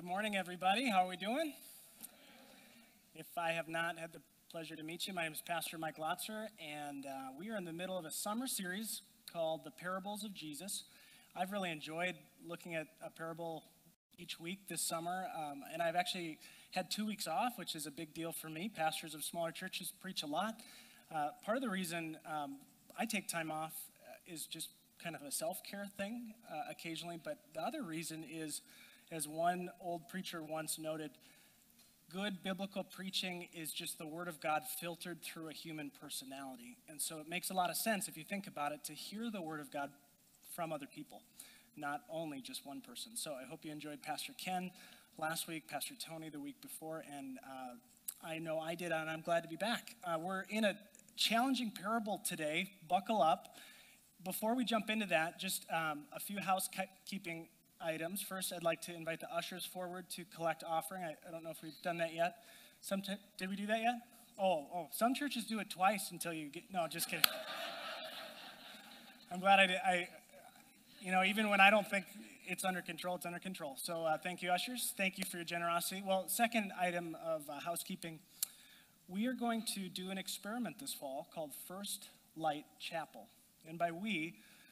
morning, everybody. How are we doing? If I have not had the pleasure to meet you, my name is Pastor Mike Lotzer, and we are in the middle of a summer series called The Parables of Jesus. I've really enjoyed looking at a parable each week this summer, and I've actually had 2 weeks off, which is a big deal for me. Pastors of smaller churches preach a lot. Part of the reason I take time off is just kind of a self-care thing occasionally, but the other reason is, as one old preacher once noted, good biblical preaching is just the Word of God filtered through a human personality. And so it makes a lot of sense, if you think about it, to hear the Word of God from other people, not only just one person. So I hope you enjoyed Pastor Ken last week, Pastor Tony the week before, and I know I did, and I'm glad to be back. We're in a challenging parable today. Buckle up. Before we jump into that, just a few housekeeping items. First, I'd like to invite the ushers forward to collect offering. I don't know if we've done that yet. Did we do that yet? Oh, some churches do it twice until you get, no, just kidding. I'm glad I did. Even when I don't think it's under control, it's under control. So thank you, ushers. Thank you for your generosity. Well, second item of housekeeping, we are going to do an experiment this fall called First Light Chapel. And by we,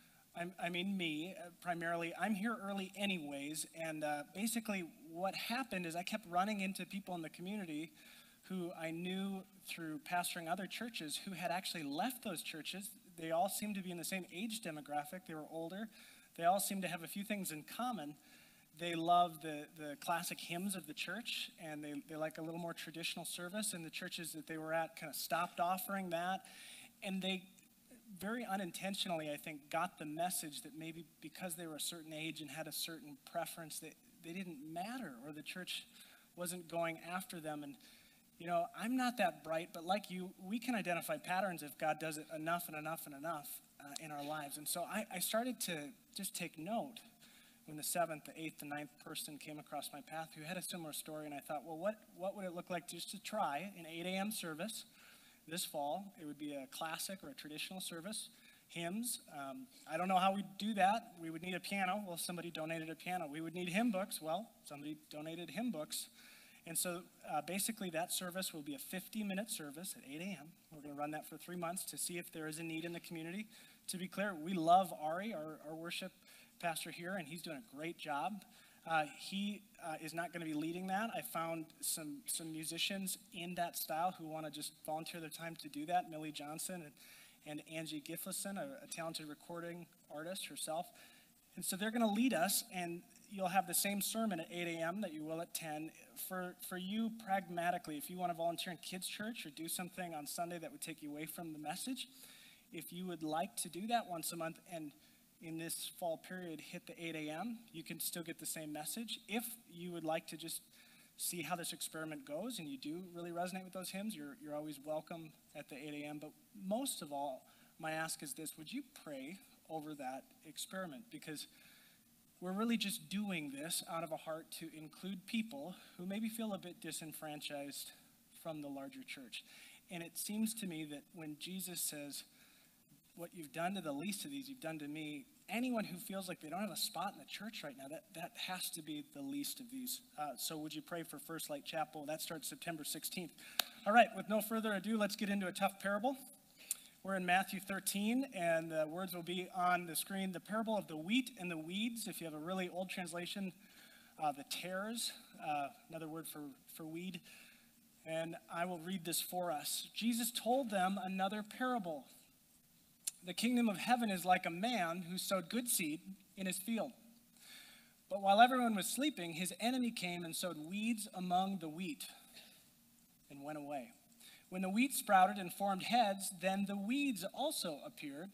I mean me, primarily. I'm here early anyways, and basically what happened is I kept running into people in the community who I knew through pastoring other churches who had actually left those churches. They all seemed to be in the same age demographic. They were older. They all seemed to have a few things in common. They love the classic hymns of the church, and they like a little more traditional service, and the churches that they were at kind of stopped offering that, and they very unintentionally, I think, got the message that maybe because they were a certain age and had a certain preference, that they didn't matter, or the church wasn't going after them. And, I'm not that bright, but like you, we can identify patterns if God does it enough and enough and enough in our lives. And so I started to just take note when the 7th, the 8th, the 9th person came across my path who had a similar story, and I thought, well, what would it look like just to try an 8 a.m. service this fall? It would be a classic or a traditional service, hymns. I don't know how we'd do that. We would need a piano. Well, somebody donated a piano. We would need hymn books. Well, somebody donated hymn books. And so basically that service will be a 50-minute service at 8 a.m. We're going to run that for 3 months to see if there is a need in the community. To be clear, we love Ari, our worship pastor here, and he's doing a great job. He is not going to be leading that. I found some musicians in that style who want to just volunteer their time to do that. Millie Johnson and Angie Giflison, a talented recording artist herself. And so they're going to lead us, and you'll have the same sermon at 8 a.m. that you will at 10. For you, pragmatically, if you want to volunteer in kids' church or do something on Sunday that would take you away from the message, if you would like to do that once a month and in this fall period hit the 8 a.m., you can still get the same message. If you would like to just see how this experiment goes and you do really resonate with those hymns, you're always welcome at the 8 a.m. But most of all, my ask is this: would you pray over that experiment? Because we're really just doing this out of a heart to include people who maybe feel a bit disenfranchised from the larger church. And it seems to me that when Jesus says, what you've done to the least of these, you've done to me, anyone who feels like they don't have a spot in the church right now, that has to be the least of these. So would you pray for First Light Chapel? That starts September 16th. All right, with no further ado, let's get into a tough parable. We're in Matthew 13, and the words will be on the screen. The parable of the wheat and the weeds. If you have a really old translation, the tares, another word for weed. And I will read this for us. Jesus told them another parable. The kingdom of heaven is like a man who sowed good seed in his field. But while everyone was sleeping, his enemy came and sowed weeds among the wheat and went away. When the wheat sprouted and formed heads, then the weeds also appeared.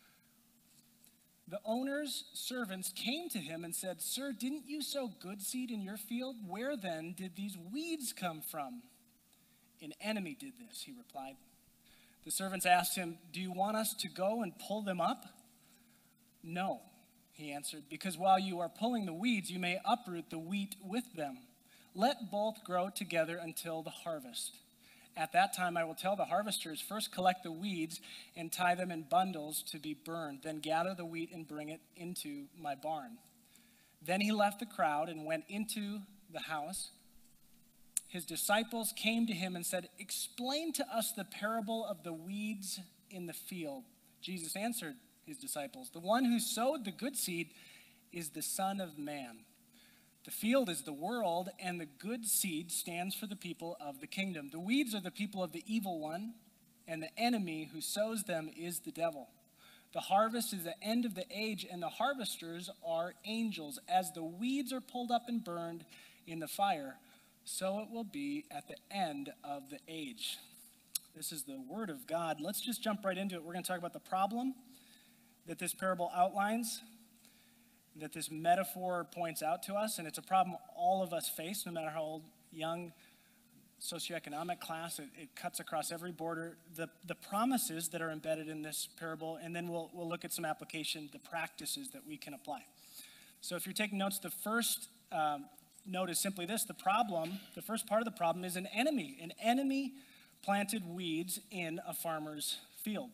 The owner's servants came to him and said, "Sir, didn't you sow good seed in your field? Where then did these weeds come from?" "An enemy did this," he replied. The servants asked him, "Do you want us to go and pull them up?" "No," he answered, "because while you are pulling the weeds, you may uproot the wheat with them. Let both grow together until the harvest. At that time, I will tell the harvesters, first collect the weeds and tie them in bundles to be burned, then gather the wheat and bring it into my barn." Then he left the crowd and went into the house, his disciples came to him and said, "Explain to us the parable of the weeds in the field." Jesus answered his disciples, "The one who sowed the good seed is the Son of Man. The field is the world, and the good seed stands for the people of the kingdom. The weeds are the people of the evil one, and the enemy who sows them is the devil. The harvest is the end of the age, and the harvesters are angels. As the weeds are pulled up and burned in the fire, so it will be at the end of the age." This is the word of God. Let's just jump right into it. We're going to talk about the problem that this parable outlines, that this metaphor points out to us, and it's a problem all of us face, no matter how old, young, socioeconomic class. It cuts across every border. The promises that are embedded in this parable, and then we'll look at some application, the practices that we can apply. So if you're taking notes, the first note is simply this: the first part of the problem is an enemy. An enemy planted weeds in a farmer's field.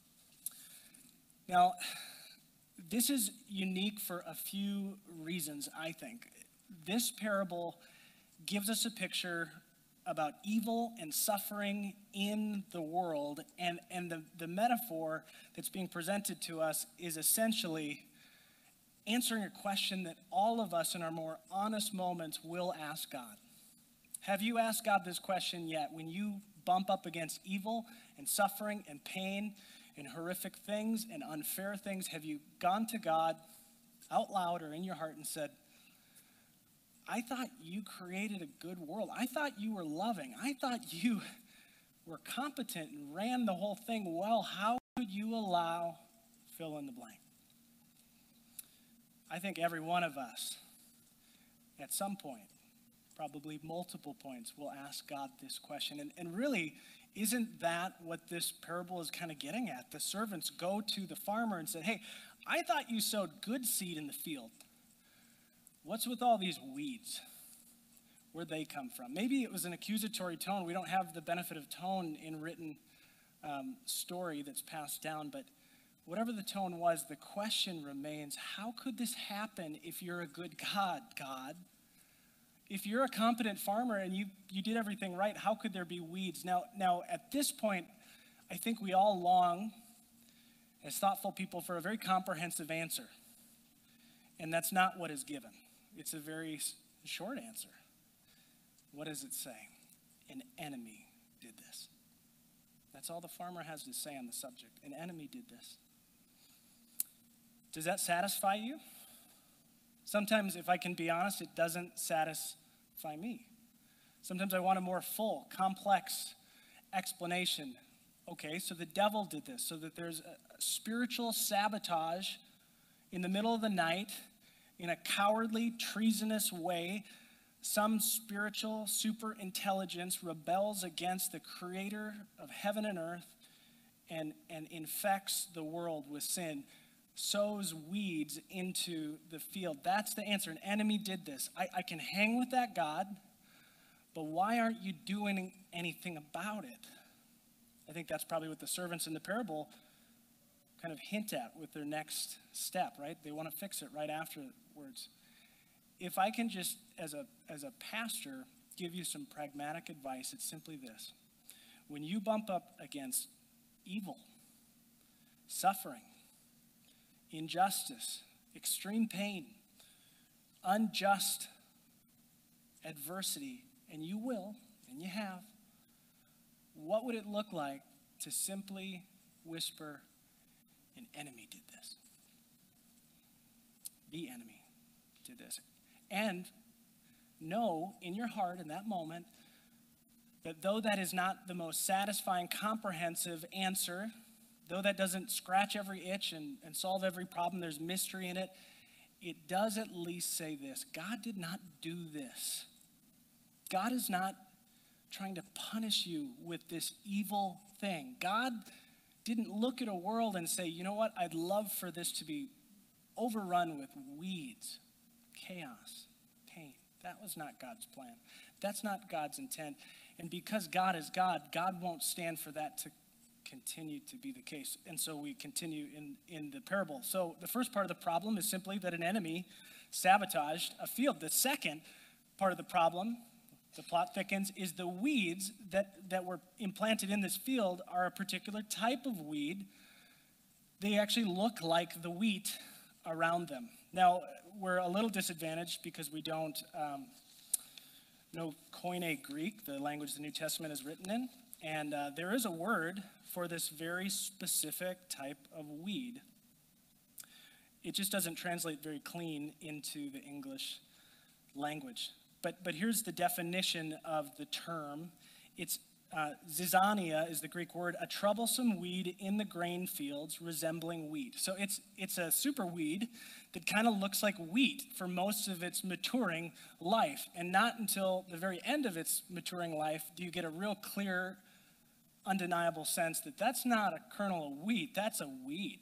Now, this is unique for a few reasons, I think. This parable gives us a picture about evil and suffering in the world, and the metaphor that's being presented to us is essentially answering a question that all of us in our more honest moments will ask God. Have you asked God this question yet? When you bump up against evil and suffering and pain and horrific things and unfair things, have you gone to God out loud or in your heart and said, "I thought you created a good world. I thought you were loving. I thought you were competent and ran the whole thing well. How could you allow fill in the blank?" I think every one of us at some point, probably multiple points, will ask God this question. And really, isn't that what this parable is kind of getting at? The servants go to the farmer and said, "Hey, I thought you sowed good seed in the field. What's with all these weeds? Where'd they come from?" Maybe it was an accusatory tone. We don't have the benefit of tone in written story that's passed down, but whatever the tone was, the question remains, how could this happen if you're a good God? If you're a competent farmer and you did everything right, how could there be weeds? Now, at this point, I think we all long, as thoughtful people, for a very comprehensive answer. And that's not what is given. It's a very short answer. What does it say? An enemy did this. That's all the farmer has to say on the subject. An enemy did this. Does that satisfy you? Sometimes, if I can be honest, it doesn't satisfy me. Sometimes I want a more full, complex explanation. Okay, so the devil did this, so that there's a spiritual sabotage in the middle of the night, in a cowardly, treasonous way. Some spiritual super intelligence rebels against the creator of heaven and earth and infects the world with sin, sows weeds into the field. That's the answer. An enemy did this. I can hang with that God, but why aren't you doing anything about it? I think that's probably what the servants in the parable kind of hint at with their next step, right? They want to fix it right afterwards. If I can just, as a pastor, give you some pragmatic advice, it's simply this. When you bump up against evil, suffering, injustice, extreme pain, unjust adversity, and you will, and you have, what would it look like to simply whisper, "An enemy did this"? The enemy did this. And know in your heart in that moment that though that is not the most satisfying, comprehensive answer, though that doesn't scratch every itch and solve every problem, there's mystery in it, it does at least say this: God did not do this. God is not trying to punish you with this evil thing. God didn't look at a world and say, "You know what, I'd love for this to be overrun with weeds, chaos, pain." That was not God's plan. That's not God's intent. And because God is God, God won't stand for that to continue to be the case. And so we continue in the parable. So the first part of the problem is simply that an enemy sabotaged a field. The second part of the problem, the plot thickens, is the weeds that were implanted in this field are a particular type of weed. They actually look like the wheat around them. Now, we're a little disadvantaged because we don't know Koine Greek, the language the New Testament is written in, and there is a word for this very specific type of weed. It just doesn't translate very clean into the English language. But here's the definition of the term. It's zizania is the Greek word, a troublesome weed in the grain fields resembling wheat. So it's a super weed that kind of looks like wheat for most of its maturing life. And not until the very end of its maturing life do you get a real clear, undeniable sense that that's not a kernel of wheat, that's a weed.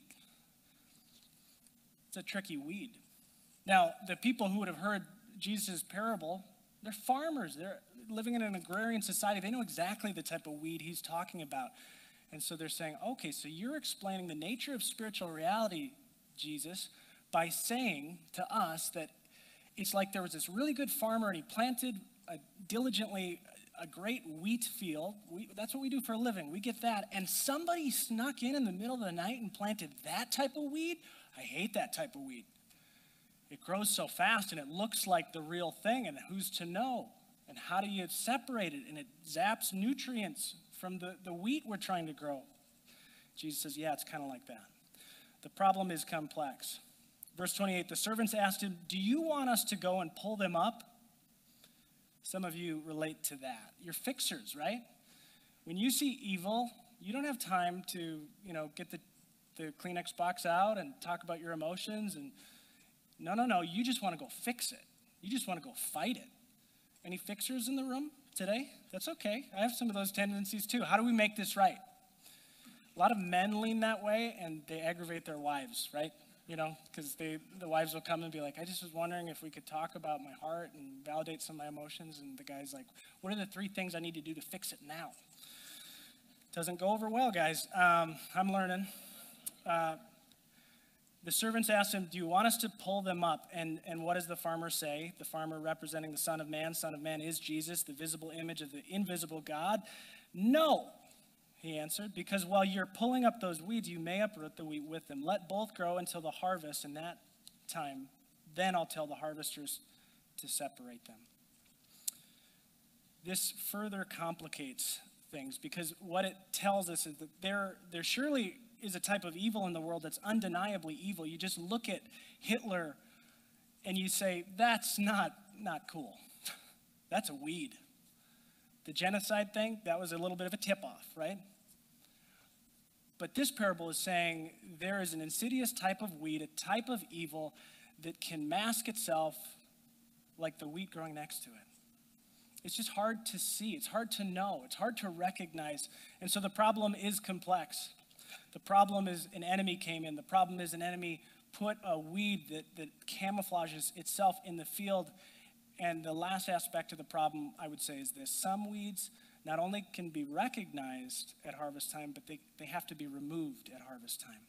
It's a tricky weed. Now, the people who would have heard Jesus' parable, they're farmers. They're living in an agrarian society. They know exactly the type of weed he's talking about. And so they're saying, okay, so you're explaining the nature of spiritual reality, Jesus, by saying to us that it's like there was this really good farmer and he planted diligently a great wheat field. That's what we do for a living. We get that. And somebody snuck in the middle of the night and planted that type of weed? I hate that type of weed. It grows so fast and it looks like the real thing, and who's to know? And how do you separate it? And it zaps nutrients from the wheat we're trying to grow. Jesus says, yeah, it's kind of like that. The problem is complex. Verse 28, the servants asked him, do you want us to go and pull them up? Some of you relate to that. You're fixers, right? When you see evil, you don't have time to, get the Kleenex box out and talk about your emotions and no, you just want to go fix it. You just want to go fight it. Any fixers in the room today? That's okay. I have some of those tendencies too. How do we make this right? A lot of men lean that way and they aggravate their wives, right? Because the wives will come and be like, I just was wondering if we could talk about my heart and validate some of my emotions. And the guy's like, what are the 3 things I need to do to fix it now? Doesn't go over well, guys. I'm learning. The servants asked him, do you want us to pull them up? And what does the farmer say? The farmer representing the Son of Man. Son of Man is Jesus, the visible image of the invisible God. No, he answered, because while you're pulling up those weeds, you may uproot the wheat with them. Let both grow until the harvest, and that time, then I'll tell the harvesters to separate them. This further complicates things because what it tells us is that there surely is a type of evil in the world that's undeniably evil. You just look at Hitler and you say, that's not cool. That's a weed. The genocide thing, that was a little bit of a tip-off, right? But this parable is saying there is an insidious type of weed, a type of evil that can mask itself like the wheat growing next to it. It's just hard to see. It's hard to know. It's hard to recognize. And so the problem is complex. The problem is an enemy came in. The problem is an enemy put a weed that camouflages itself in the field. And the last aspect of the problem, I would say, is this. Some weeds not only can be recognized at harvest time, but they have to be removed at harvest time.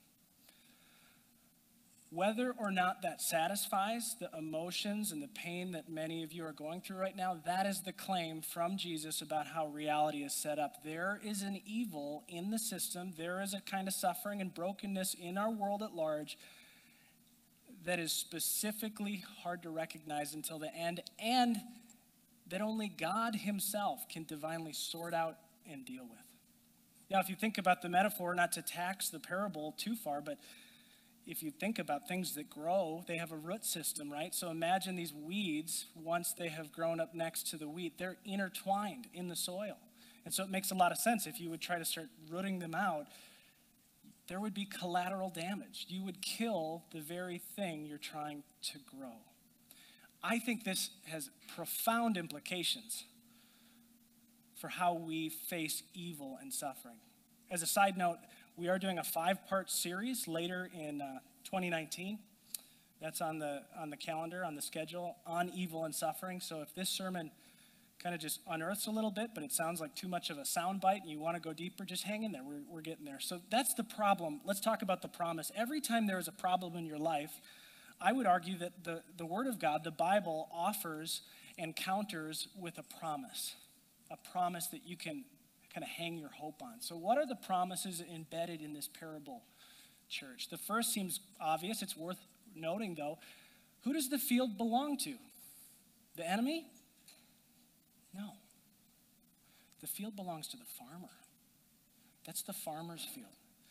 Whether or not that satisfies the emotions and the pain that many of you are going through right now, that is the claim from Jesus about how reality is set up. There is an evil in the system. There is a kind of suffering and brokenness in our world at large that is specifically hard to recognize until the end, and that only God himself can divinely sort out and deal with. Now, if you think about the metaphor, not to tax the parable too far, but if you think about things that grow, they have a root system, right? So imagine these weeds, once they have grown up next to the wheat, they're intertwined in the soil. And so it makes a lot of sense if you would try to start rooting them out, there would be collateral damage. You would kill the very thing you're trying to grow. I think this has profound implications for how we face evil and suffering. As a side note, we are doing a 5-part series later in 2019. That's on the calendar, on the schedule, on evil and suffering. So if this sermon kind of just unearths a little bit, but it sounds like too much of a soundbite and you want to go deeper, just hang in there. We're getting there. So that's the problem. Let's talk about the promise. Every time there is a problem in your life, I would argue that the Word of God, the Bible, offers encounters with a promise that you can kind of hang your hope on. So what are the promises embedded in this parable, church? The first seems obvious. It's worth noting, though. Who does the field belong to? The enemy? No. The field belongs to the farmer. That's the farmer's field.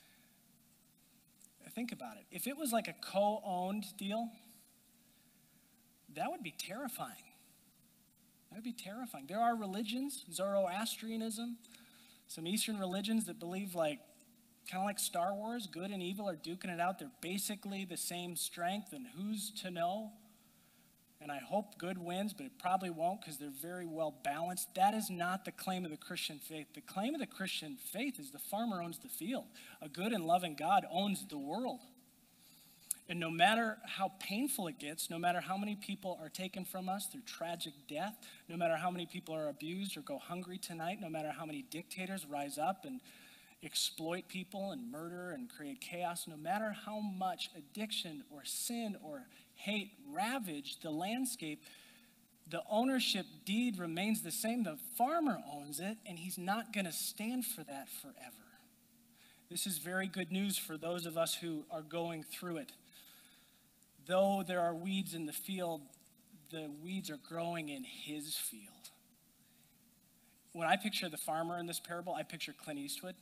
Think about it. If it was like a co-owned deal, that would be terrifying. That would be terrifying. There are religions, Zoroastrianism, some Eastern religions that believe kind of like Star Wars, good and evil are duking it out. They're basically the same strength, and who's to know? And I hope good wins, but it probably won't because they're very well balanced. That is not the claim of the Christian faith. The claim of the Christian faith is the farmer owns the field. A good and loving God owns the world. And no matter how painful it gets, no matter how many people are taken from us through tragic death, no matter how many people are abused or go hungry tonight, no matter how many dictators rise up and exploit people and murder and create chaos, no matter how much addiction or sin or hate ravage the landscape, the ownership deed remains the same. The farmer owns it, and he's not going to stand for that forever. This is very good news for those of us who are going through it. Though there are weeds in the field, the weeds are growing in his field. When I picture the farmer in this parable, I picture Clint Eastwood.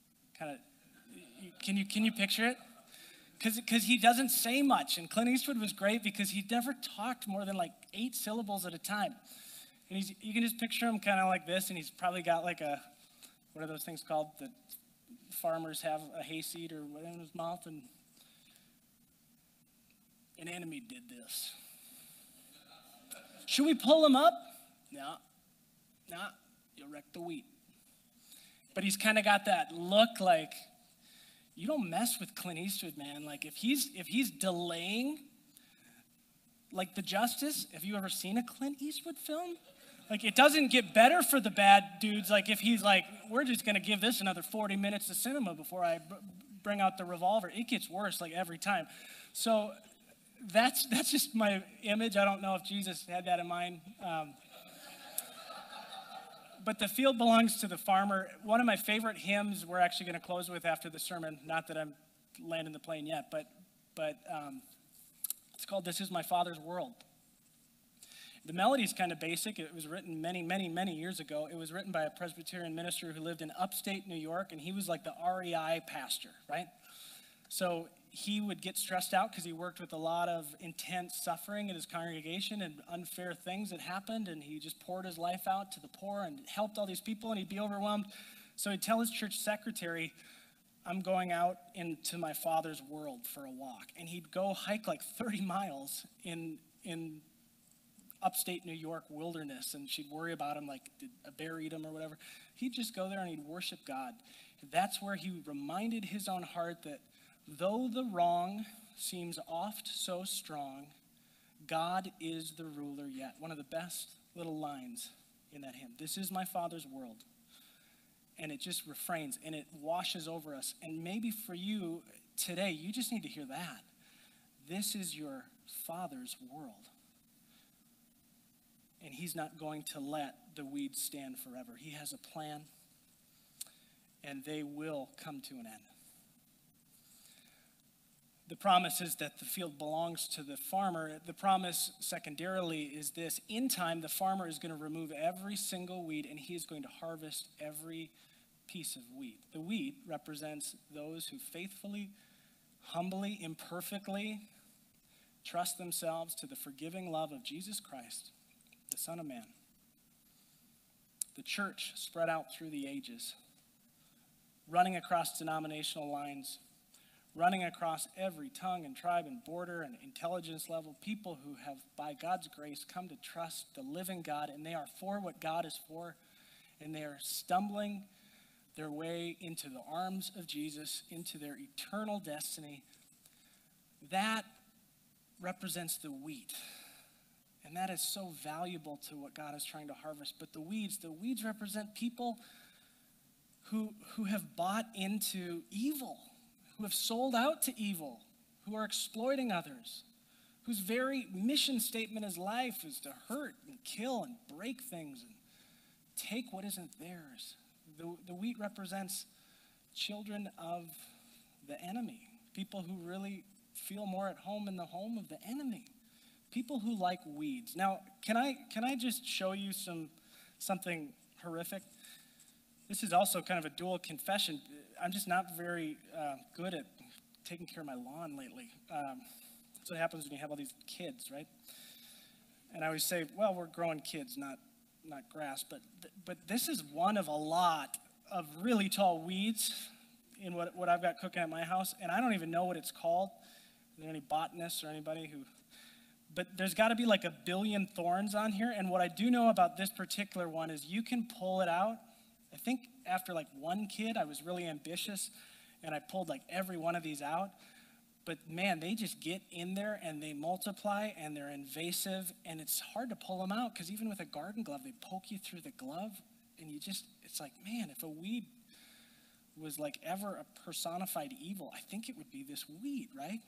Can you picture it? Because he doesn't say much, and Clint Eastwood was great because he never talked more than 8 syllables at a time. And you can just picture him kind of like this, and he's probably got what are those things called that farmers have, a hayseed or whatever in his mouth, and an enemy did this. Should we pull him up? No, you'll wreck the wheat. But he's kind of got that look like, you don't mess with Clint Eastwood, man. If he's delaying, the Justice, have you ever seen a Clint Eastwood film? It doesn't get better for the bad dudes. If he's we're just going to give this another 40 minutes of cinema before I bring out the revolver. It gets worse every time. So that's just my image. I don't know if Jesus had that in mind. But the field belongs to the farmer. One of my favorite hymns we're actually going to close with after the sermon. Not that I'm landing the plane yet, but it's called "This Is My Father's World." The melody's kind of basic. It was written many, many, many years ago. It was written by a Presbyterian minister who lived in upstate New York, and he was the REI pastor, right? So he would get stressed out because he worked with a lot of intense suffering in his congregation and unfair things that happened, and he just poured his life out to the poor and helped all these people, and he'd be overwhelmed. So he'd tell his church secretary, I'm going out into my Father's world for a walk. And he'd go hike 30 miles in upstate New York wilderness, and she'd worry about him, did a bear eat him or whatever. He'd just go there and he'd worship God. That's where he reminded his own heart that though the wrong seems oft so strong, God is the ruler yet. One of the best little lines in that hymn. This is my Father's world. And it just refrains and it washes over us. And maybe for you today, you just need to hear that. This is your Father's world. And he's not going to let the weeds stand forever. He has a plan, and they will come to an end. The promise is that the field belongs to the farmer. The promise, secondarily, is this. In time, the farmer is going to remove every single weed, and he is going to harvest every piece of wheat. The wheat represents those who faithfully, humbly, imperfectly trust themselves to the forgiving love of Jesus Christ, the Son of Man. The church spread out through the ages, running across denominational lines, running across every tongue and tribe and border and intelligence level, people who have, by God's grace, come to trust the living God, and they are for what God is for, and they are stumbling their way into the arms of Jesus, into their eternal destiny. That represents the wheat. And that is so valuable to what God is trying to harvest. But the weeds represent people who have bought into evil, who have sold out to evil, who are exploiting others, whose very mission statement in life is to hurt and kill and break things and take what isn't theirs. The wheat represents children of the enemy, people who really feel more at home in the home of the enemy, people who like weeds. Now, can I just show you something horrific? This is also kind of a dual confession. I'm just not very good at taking care of my lawn lately. That's what happens when you have all these kids, right? And I always say, well, we're growing kids, not grass. But this is one of a lot of really tall weeds in what I've got cooking at my house, and I don't even know what it's called. Are there any botanists or anybody who? But there's got to be like 1 billion thorns on here, and what I do know about this particular one is you can pull it out. I think after like one kid, I was really ambitious, and I pulled like every one of these out. But man, they just get in there and they multiply and they're invasive, and it's hard to pull them out because even with a garden glove, they poke you through the glove, and it's like, man, if a weed was like ever a personified evil, I think it would be this weed, right?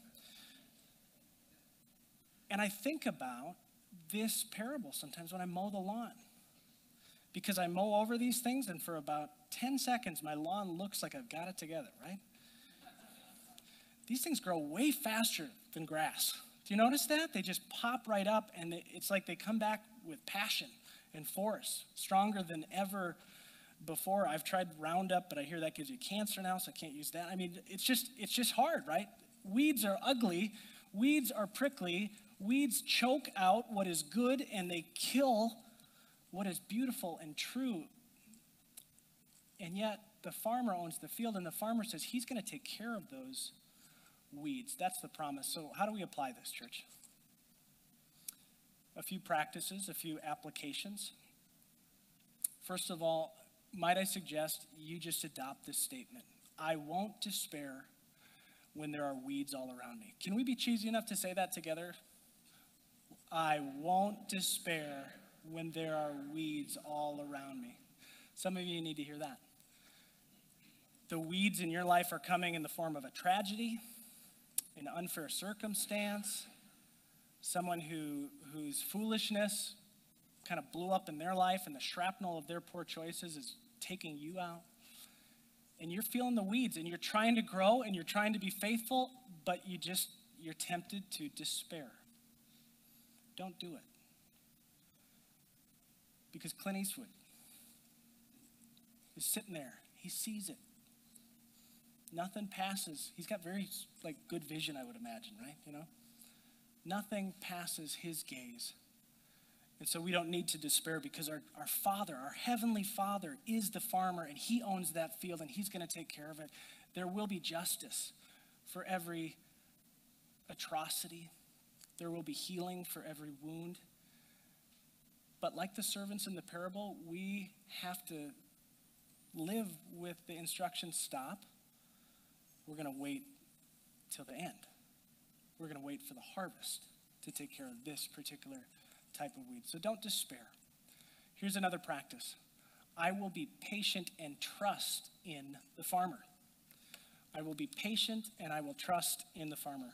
And I think about this parable sometimes when I mow the lawn, because I mow over these things, and for about 10 seconds, my lawn looks like I've got it together, right? These things grow way faster than grass. Do you notice that? They just pop right up, and it's like they come back with passion and force, stronger than ever before. I've tried Roundup, but I hear that gives you cancer now, so I can't use that. I mean, it's just hard, right? Weeds are ugly. Weeds are prickly. Weeds choke out what is good, and they kill what is beautiful and true. And yet, the farmer owns the field, and the farmer says he's going to take care of those weeds. That's the promise. So how do we apply this, church? A few practices, a few applications. First of all, might I suggest you just adopt this statement: I won't despair when there are weeds all around me. Can we be cheesy enough to say that together? I won't despair when there are weeds all around me. Some of you need to hear that. The weeds in your life are coming in the form of a tragedy, an unfair circumstance, someone whose foolishness kind of blew up in their life, and the shrapnel of their poor choices is taking you out. And you're feeling the weeds, and you're trying to grow, and you're trying to be faithful, but you're tempted to despair. Don't do it. Because Clint Eastwood is sitting there. He sees it. Nothing passes. He's got very good vision, I would imagine, right? Nothing passes his gaze. And so we don't need to despair, because our Father, our Heavenly Father, is the farmer, and He owns that field, and He's going to take care of it. There will be justice for every atrocity. There will be healing for every wound. But like the servants in the parable, we have to live with the instructions: stop. We're going to wait till the end. We're going to wait for the harvest to take care of this particular type of weed. So don't despair. Here's another practice. I will be patient and trust in the farmer. I will be patient and I will trust in the farmer.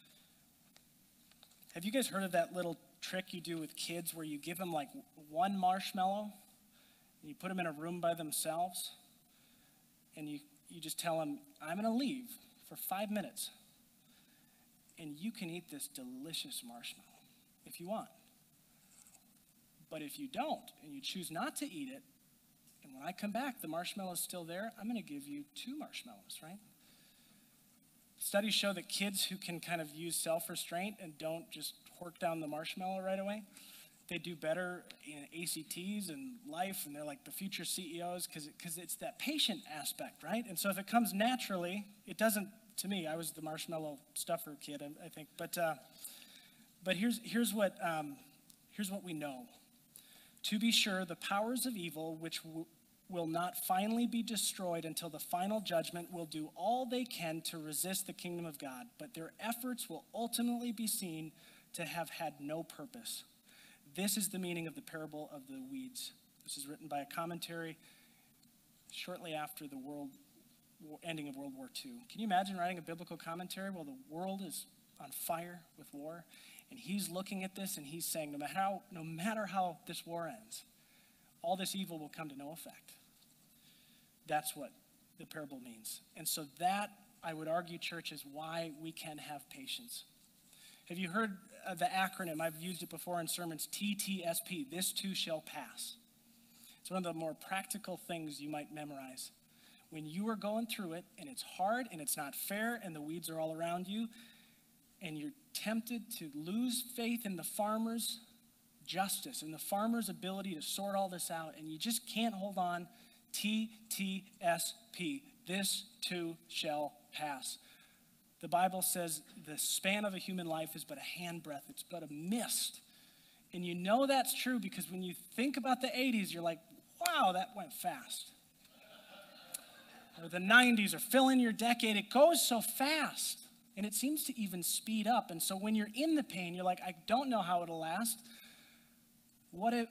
Have you guys heard of that little trick you do with kids where you give them one marshmallow and you put them in a room by themselves, and you just tell them, I'm going to leave for 5 minutes, and you can eat this delicious marshmallow if you want. But if you don't, and you choose not to eat it, and when I come back, the marshmallow is still there, I'm going to give you 2 marshmallows, right? Studies show that kids who can kind of use self-restraint and don't just hork down the marshmallow right away, they do better in ACTs and life, and they're like the future CEOs because it's that patient aspect, right? And so if it comes naturally, it doesn't. To me, I was the marshmallow stuffer kid, I think. But here's what we know. To be sure, the powers of evil, which will not finally be destroyed until the final judgment, will do all they can to resist the kingdom of God, but their efforts will ultimately be seen to have had no purpose. This is the meaning of the parable of the weeds. This is written by a commentary shortly after the ending of World War II. Can you imagine writing a biblical commentary while the world is on fire with war? And he's looking at this and he's saying, no matter how this war ends, all this evil will come to no effect. That's what the parable means. And so that, I would argue, church, is why we can have patience. Have you heard the acronym? I've used it before in sermons, TTSP, this too shall pass. It's one of the more practical things you might memorize. When you are going through it and it's hard and it's not fair and the weeds are all around you and you're tempted to lose faith in the farmer's justice and the farmer's ability to sort all this out and you just can't hold on, TTSP, this too shall pass. The Bible says the span of a human life is but a handbreadth. It's but a mist. And you know that's true because when you think about the 80s, you're like, wow, that went fast. Or the 90s, or fill in your decade, it goes so fast. And it seems to even speed up. And so when you're in the pain, you're like, I don't know how it'll last. What it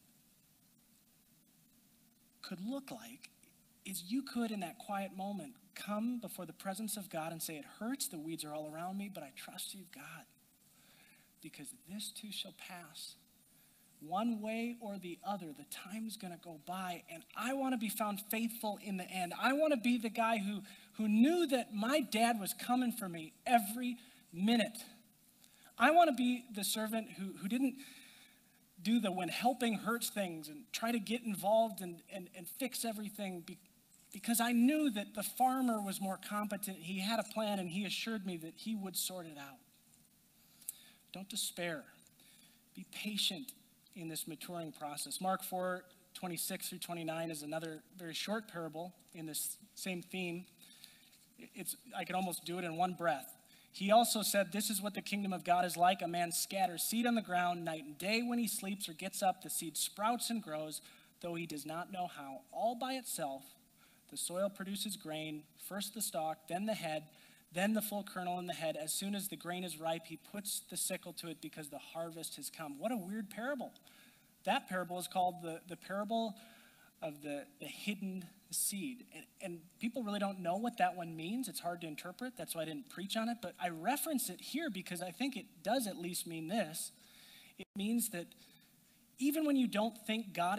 could look like is you could, in that quiet moment, come before the presence of God and say, it hurts, the weeds are all around me, but I trust you, God, because this too shall pass. One way or the other, the time's going to go by, and I want to be found faithful in the end. I want to be the guy who knew that my dad was coming for me every minute. I want to be the servant who didn't do the when helping hurts things and try to get involved and fix everything because I knew that the farmer was more competent. He had a plan, and he assured me that he would sort it out. Don't despair. Be patient in this maturing process. Mark 4:26 through 29 is another very short parable in this same theme. I could almost do it in one breath. He also said, this is what the kingdom of God is like. A man scatters seed on the ground night and day. When he sleeps or gets up, the seed sprouts and grows, though he does not know how. All by itself, the soil produces grain, first the stalk, then the head, then the full kernel in the head. As soon as the grain is ripe, he puts the sickle to it because the harvest has come. What a weird parable. That parable is called the parable of the hidden seed. And people really don't know what that one means. It's hard to interpret. That's why I didn't preach on it. But I reference it here because I think it does at least mean this. It means that even when you don't think God,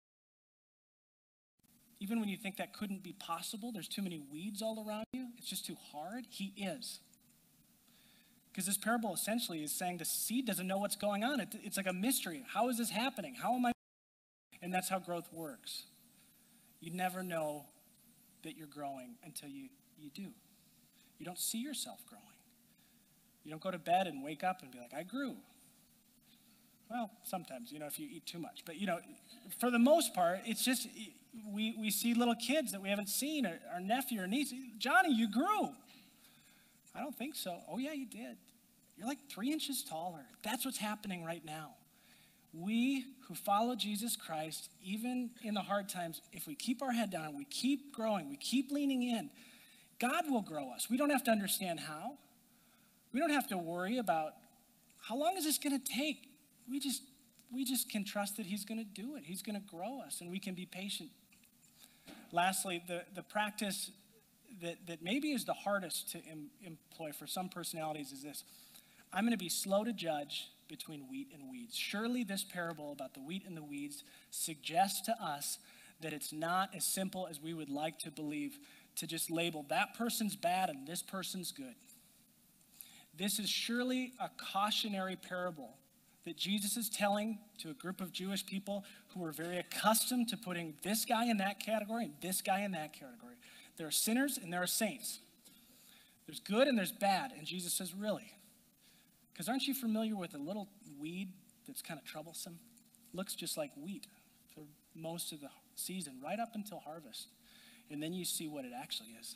even when you think that couldn't be possible, there's too many weeds all around you, it's just too hard, he is. Because this parable essentially is saying the seed doesn't know what's going on. It's like a mystery. How is this happening? How am I? And that's how growth works. You never know that you're growing until you do. You don't see yourself growing. You don't go to bed and wake up and be like, I grew. Well, sometimes, if you eat too much. But, for the most part, it's just we see little kids that we haven't seen, our nephew or niece. Johnny, you grew. I don't think so. Oh, yeah, you did. You're like 3 inches taller. That's what's happening right now. We who follow Jesus Christ, even in the hard times, if we keep our head down, we keep growing, we keep leaning in, God will grow us. We don't have to understand how. We don't have to worry about how long is this going to take. We just can trust that he's going to do it. He's going to grow us, and we can be patient. Lastly, the practice that maybe is the hardest to employ for some personalities is this. I'm going to be slow to judge between wheat and weeds. Surely this parable about the wheat and the weeds suggests to us that it's not as simple as we would like to believe to just label that person's bad and this person's good. This is surely a cautionary parable that Jesus is telling to a group of Jewish people who were very accustomed to putting this guy in that category and this guy in that category. There are sinners and there are saints. There's good and there's bad. And Jesus says, really? Because aren't you familiar with a little weed that's kind of troublesome? Looks just like wheat for most of the season, right up until harvest. And then you see what it actually is.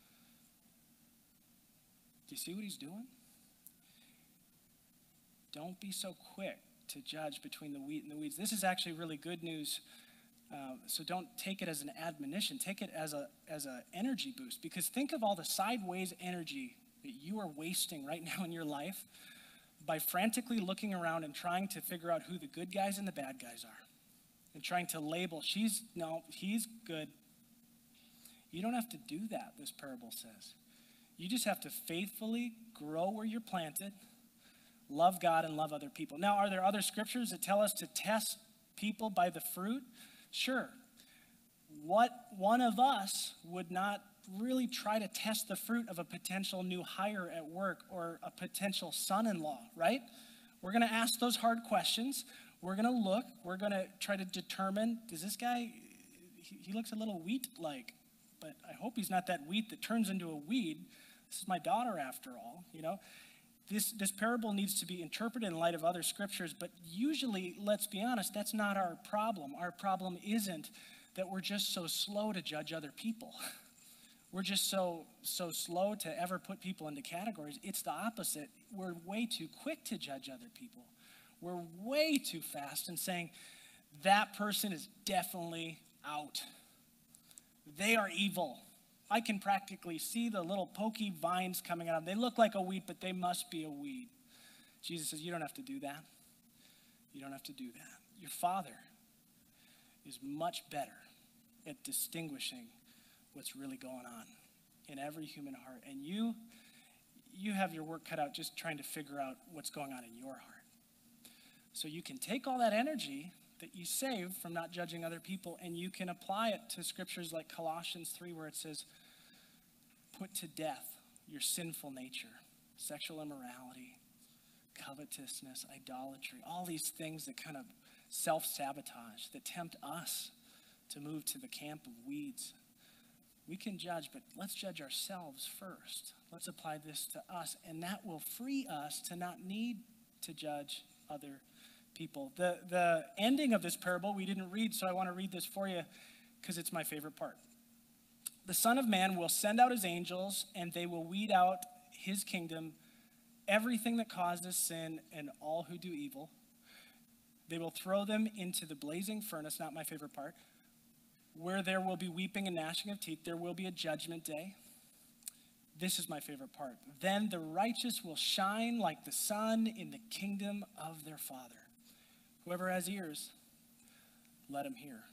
Do you see what he's doing? Don't be so quick to judge between the wheat and the weeds. This is actually really good news. So don't take it as an admonition. Take it as a energy boost. Because think of all the sideways energy that you are wasting right now in your life by frantically looking around and trying to figure out who the good guys and the bad guys are. And trying to label, he's good. You don't have to do that, this parable says. You just have to faithfully grow where you're planted, Love God and love other people. Now, are there other scriptures that tell us to test people by the fruit? Sure. What one of us would not really try to test the fruit of a potential new hire at work or a potential son-in-law, right? We're going to ask those hard questions. We're going to look. We're going to try to determine, does this guy, he looks a little wheat-like, but I hope he's not that wheat that turns into a weed. This is my daughter after all, you know. This parable needs to be interpreted in light of other scriptures, but usually, let's be honest, that's not our problem. Our problem isn't that we're just so slow to judge other people. We're just so slow to ever put people into categories. It's the opposite. We're way too quick to judge other people. We're way too fast in saying, that person is definitely out. They are evil. I can practically see the little pokey vines coming out. They look like a weed, but they must be a weed. Jesus says, you don't have to do that. You don't have to do that. Your Father is much better at distinguishing what's really going on in every human heart. And you have your work cut out just trying to figure out what's going on in your heart. So you can take all that energy that you save from not judging other people and you can apply it to scriptures like Colossians 3 where it says, put to death your sinful nature, sexual immorality, covetousness, idolatry, all these things that kind of self-sabotage, that tempt us to move to the camp of weeds. We can judge, but let's judge ourselves first. Let's apply this to us, and that will free us to not need to judge other people. The ending of this parable we didn't read, so I want to read this for you because it's my favorite part. The Son of Man will send out his angels, and they will weed out his kingdom, everything that causes sin and all who do evil. They will throw them into the blazing furnace, not my favorite part, where there will be weeping and gnashing of teeth. There will be a judgment day. This is my favorite part. Then the righteous will shine like the sun in the kingdom of their Father. Whoever has ears, let him hear.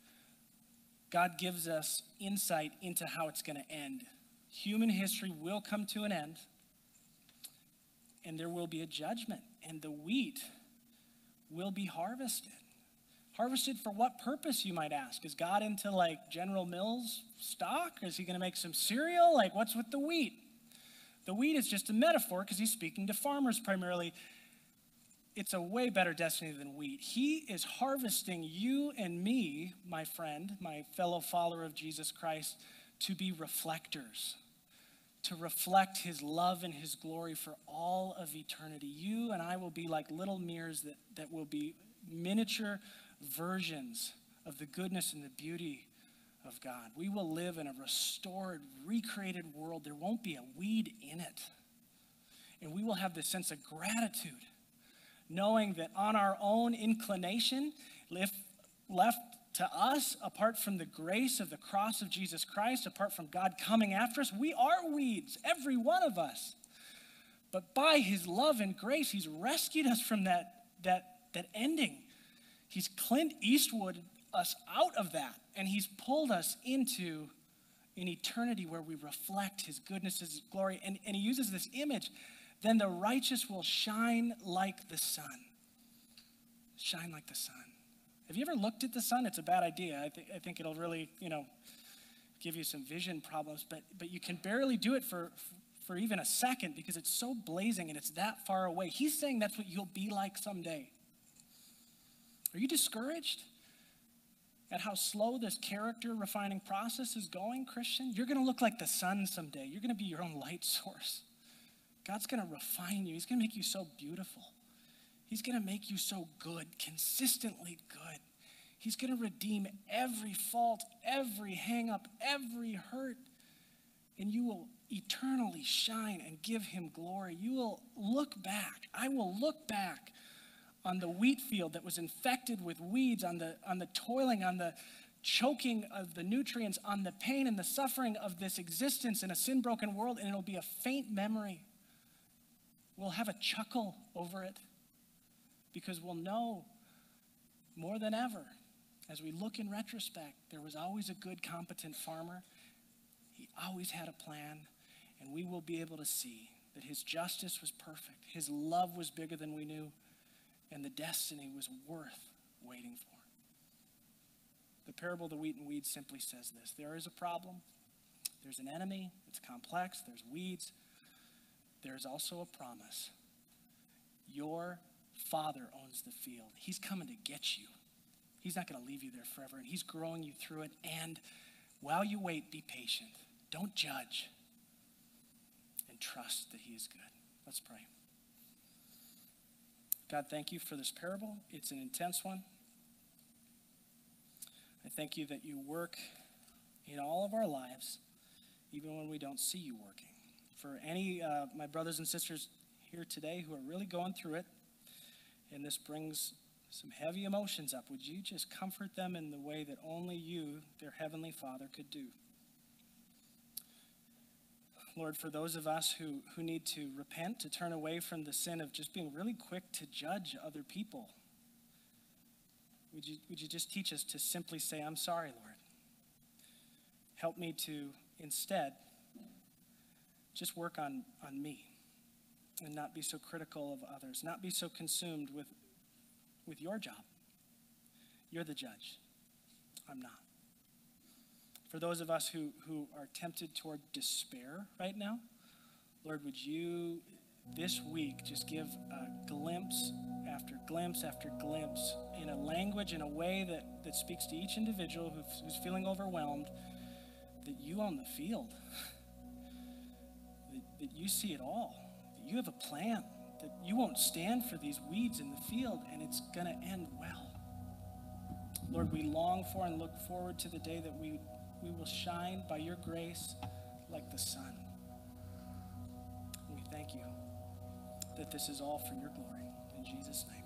God gives us insight into how it's going to end. Human history will come to an end, and there will be a judgment, and the wheat will be harvested. Harvested for what purpose, you might ask? Is God into like General Mills stock? Is he going to make some cereal? Like, what's with the wheat? The wheat is just a metaphor because he's speaking to farmers primarily. It's a way better destiny than wheat. He is harvesting you and me, my friend, my fellow follower of Jesus Christ, to be reflectors, to reflect his love and his glory for all of eternity. You and I will be like little mirrors that will be miniature versions of the goodness and the beauty of God. We will live in a restored, recreated world. There won't be a weed in it. And we will have this sense of gratitude, knowing that on our own inclination, if left to us, apart from the grace of the cross of Jesus Christ, apart from God coming after us, we are weeds, every one of us. But by his love and grace, he's rescued us from that ending. He's Clint Eastwood us out of that, and he's pulled us into an eternity where we reflect his goodness, his glory, and he uses this image. Then the righteous will shine like the sun. Shine like the sun. Have you ever looked at the sun? It's a bad idea. I think it'll really, give you some vision problems, but you can barely do it for even a second because it's so blazing and it's that far away. He's saying that's what you'll be like someday. Are you discouraged at how slow this character refining process is going, Christian? You're going to look like the sun someday. You're going to be your own light source. God's going to refine you. He's going to make you so beautiful. He's going to make you so good, consistently good. He's going to redeem every fault, every hang-up, every hurt, and you will eternally shine and give him glory. You will look back. I will look back on the wheat field that was infected with weeds, on the toiling, on the choking of the nutrients, on the pain and the suffering of this existence in a sin-broken world, and it'll be a faint memory. We'll have a chuckle over it because we'll know more than ever, as we look in retrospect, there was always a good, competent farmer. He always had a plan, and we will be able to see that his justice was perfect, his love was bigger than we knew, and the destiny was worth waiting for. The parable of the wheat and weeds simply says this: there is a problem, there's an enemy, it's complex, there's weeds, there's also a promise. Your Father owns the field. He's coming to get you. He's not going to leave you there forever, and he's growing you through it. And while you wait, be patient. Don't judge, and trust that he is good. Let's pray. God, thank you for this parable. It's an intense one. I thank you that you work in all of our lives, even when we don't see you working. For any my brothers and sisters here today who are really going through it, and this brings some heavy emotions up, would you just comfort them in the way that only you, their heavenly Father, could do? Lord, for those of us who need to repent, to turn away from the sin of just being really quick to judge other people, would you just teach us to simply say, I'm sorry, Lord. Help me to instead just work on me and not be so critical of others, not be so consumed with your job. You're the judge. I'm not. For those of us who are tempted toward despair right now, Lord, would you this week just give a glimpse after glimpse after glimpse in a language, in a way that speaks to each individual who's feeling overwhelmed, that you own the field, that you see it all, that you have a plan, that you won't stand for these weeds in the field, and it's going to end well. Lord, we long for and look forward to the day that we will shine by your grace like the sun. And we thank you that this is all for your glory. In Jesus' name.